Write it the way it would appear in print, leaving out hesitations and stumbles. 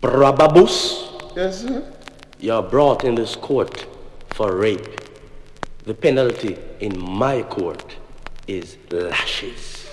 Brababus, Yes, sir. you're brought in this court for rape. The penalty in my court is lashes.